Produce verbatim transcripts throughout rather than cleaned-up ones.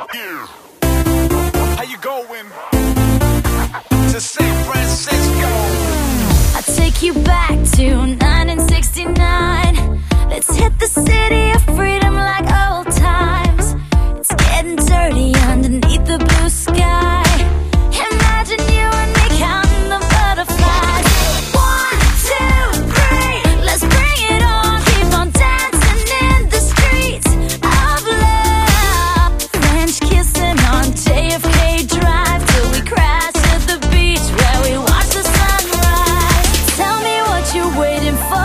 How you going? To San Francisco. I'll take you back to nineteen sixty-nine. Let's hit the city of freedom like old times. It's getting dirty underneath the blue sky. Imagine you and me counting the butterflies. One, two, three, let's bring it on. Keep on dancing in the streets of love. French kissing on J F K Drive till we crash at the beach where we watch the sunrise. Tell me what you're waiting for.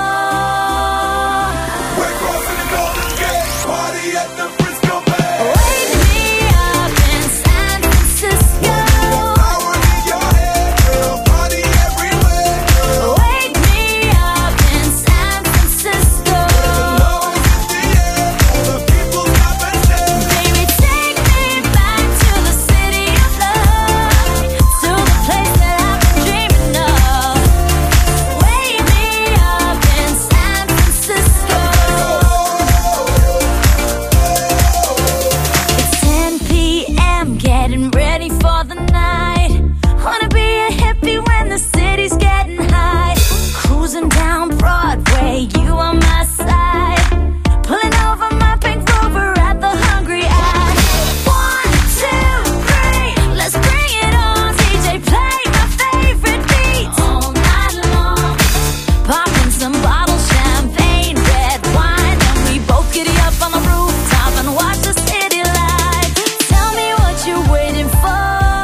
We're crossing the Golden Gate, party at the Frisco Bay. Wake me up in San Francisco. Power in your head, girl, party everywhere. Wake me up in San Francisco. Love is in the air, all the people stop and stare. Baby, take me back to the city of love, to the place that I've been dreaming of. Wake me up in San Francisco. It's ten p m, getting ready for the night. Wanna be a hippie when the city's getting high. Cruising down Broadway, you on my side. Pulling over my pink Rover at the Hungry Eye. One, two, three, let's bring it on. D J, play my favorite beats all night long. Popping some bottles, champagne, red wine, and we both giddy up on the rooftop and watch the city light. Tell me what you're waiting for.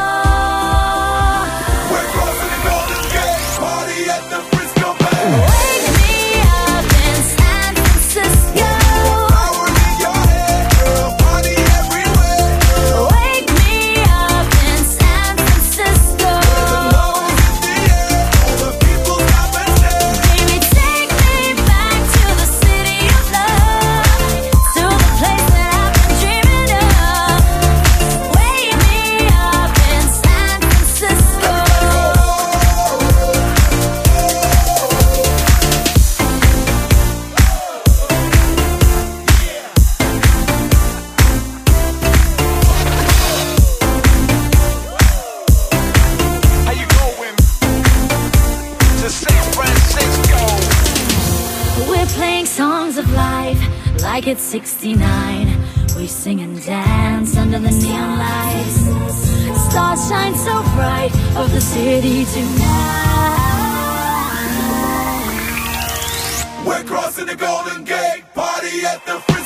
We're crossing the Golden Gate, party at the Frisco Bay. Wake me up in San Francisco. Power in your head, girl, party everywhere. Wake me up in San Francisco. Love is in the air, all the people stop and stare. Baby, take me back to the city of love, to the place that I've been dreaming of. Wake me up in San Francisco. How you going? To San Francisco. We're playing songs of life like it's sixty-nine. We sing and dance under the neon lights. Stars shine so bright over the city tonight. We're crossing the Golden Gate, party at the Frisco